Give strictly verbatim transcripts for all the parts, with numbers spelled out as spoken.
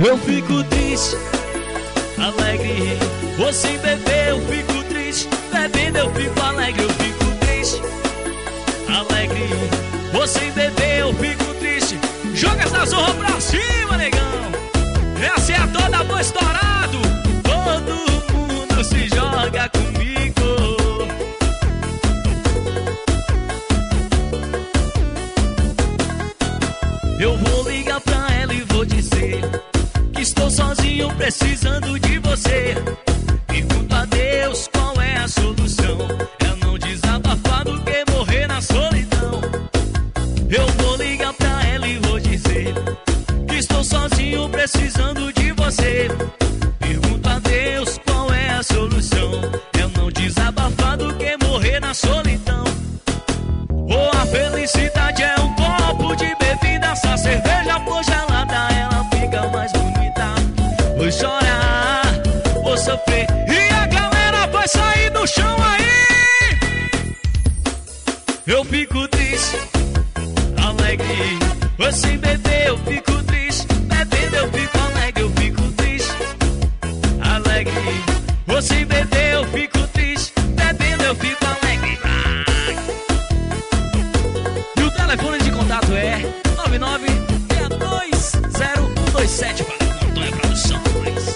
Eu fico triste, alegre. Você beber, eu fico triste. Bebendo, eu fico alegre. Eu fico triste, alegre. Você beber, eu fico triste. Joga essa zorra pra cima, negão. Essa é toda boa estourado. Todo mundo se joga comigo. Eu vou ligar pra ela e vou dizer que estou sozinho precisando de você. Pergunto a Deus qual é a solução. É não desabafar do que morrer na solidão. Eu vou ligar pra ela e vou dizer que estou sozinho precisando de você. Pergunto a Deus qual é a solução. É não desabafar do que morrer na solidão. Ou a felicidade é um copo de bebida. Essa cerveja for gelada, ela fica mais bonita. Vou chorar, vou sofrer e a galera vai sair do chão aí. Eu fico triste, alegre. Você beber, eu fico triste. Bebendo, eu fico alegre. Eu fico triste, alegre. Você beber, eu fico triste. Bebendo, eu fico alegre. E o telefone de contato é nove nove seis dois zero um dois sete. Valeu, Montanha Produções.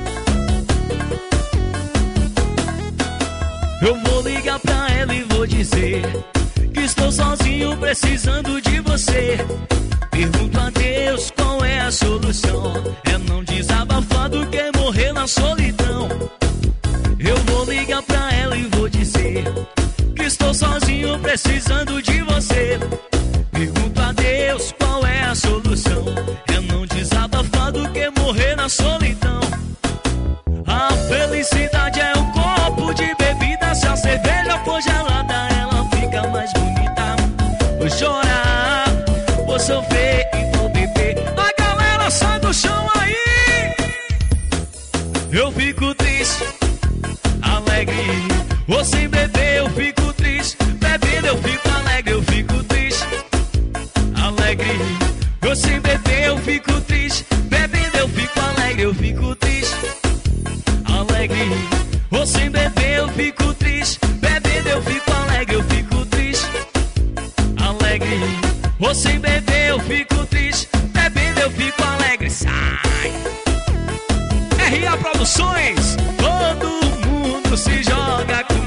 Eu vou ligar pra ela e vou dizer que estou sozinho precisando de você. Pergunto a Deus qual é a solução. É não desabafar do que morrer na solidão. Eu vou ligar pra ela e vou dizer que estou sozinho precisando de você. Pergunto a Deus qual é a solução. É não desabafar do que morrer na solidão. A felicidade é um copo de bebida. Se a cerveja for gelada, ela fica mais bonita. Vou chorar, vou sofrer e vou beber. A galera sai do chão aí. Eu fico triste, alegre. Você beber, eu fico triste. Bebendo, eu fico alegre. Eu fico triste, alegre. Você beber, eu fico triste. Bebendo, eu fico alegre. Eu fico triste, alegre. Você beber, eu fico triste. Bebendo, eu fico alegre. Eu fico triste, alegre. Você beber, eu fico triste. Bebendo, eu fico alegre. Sai! R A Produções, todo mundo se joga comigo.